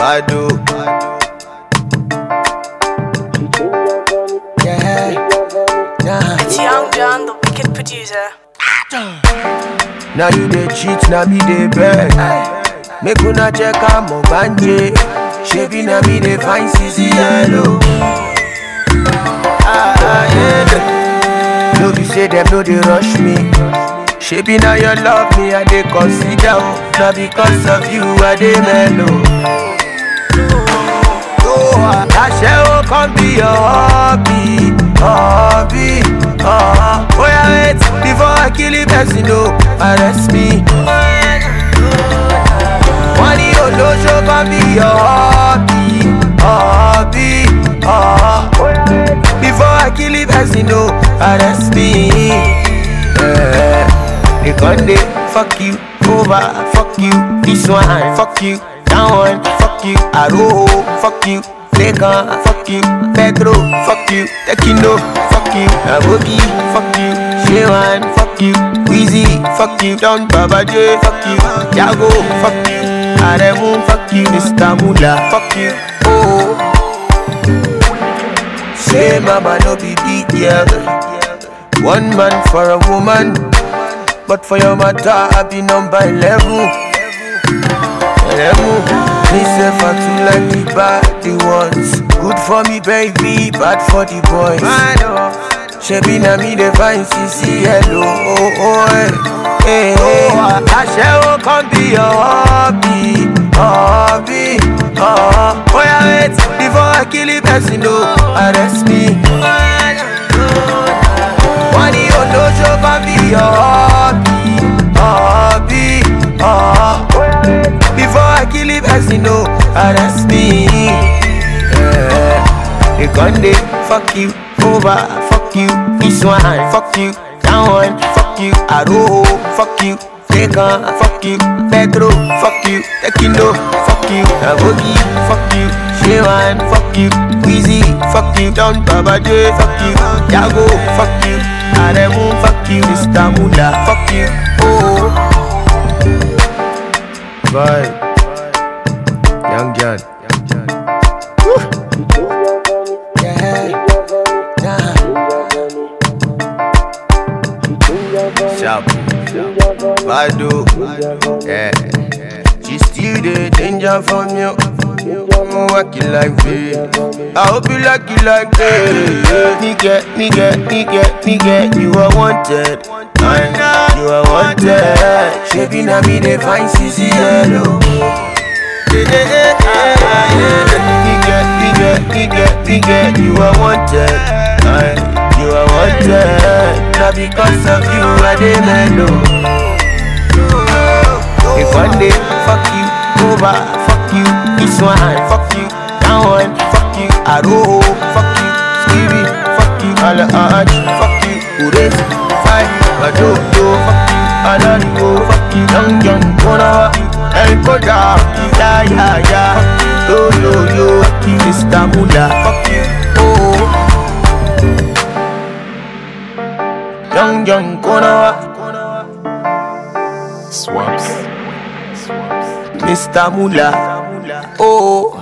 I do. Yeah. It's Young John, the wicked producer. Now you dey cheat, now me dey beg. Make una check out my banje. Shebi na me dey find CC yellow. Yeah. No be say them no dey rush me. Shebi na you love me, I dey consider. Now because of you, I dey mellow. Ashewo come be your hobby, hobby. Oh yeah, wait before I kill the person, no, arrest me. Money Olojo come be your hobby, hobby. Oh yeah, wait before I kill the person, no, arrest me. They gon' dey fuck you over, fuck you this one, fuck you that one, fuck you Aro, fuck you Lekan, fuck you Pedro, fuck you Tekino, fuck you Aboki, fuck you Shewan, fuck you Weezy, fuck you Don Baba J, fuck you Jago, fuck you Aremu, fuck you Mr. Mula, fuck you Oh say mama no be big girl. One man for a woman, but for your matter I be number 11. Myself I too like the bad ones. Good for me baby, bad for the boys. Shebi na me the fine CC hello. Ashewo come be your hobby, hobby. Oh yeah wait before I kill the person, no, arrest me. Money Olojo come be your hobby, hobby. Oh yeah wait before I kill the person, no, arrest me. They gon' dey fuck you over, fuck you this one, fuck you that one, fuck you Aro, fuck you Lekan, fuck you Pedro, fuck you Tekino, fuck you Aboki, fuck you Shewan, fuck you Weezy, fuck you Don Baba J, fuck you Jago, fuck you Aremu, fuck you Mr. Mula, fuck you Oh Bye Young John. Sharp Badu. Yeah. She still the danger from you. I'm working like this. I hope you like it like this. Nigga, you are wanted. You are wanted. Shebi na me dey find CC yellow. Nigga, you are wanted. You are wanted. Now because of you, I dey mellow. If one day, fuck you over, fuck you this one, fuck you that one, fuck you Aro, fuck you Stevie, fuck you Alaj, fuck you Ures, Five, Adodo, fuck you Alarigo, fuck you Young John, Konawa, El Koda, ya, fuck you Yo, fuck you Mr. Mula, fuck you Oh Young John, Konawa Swaps. Mr. Mula, oh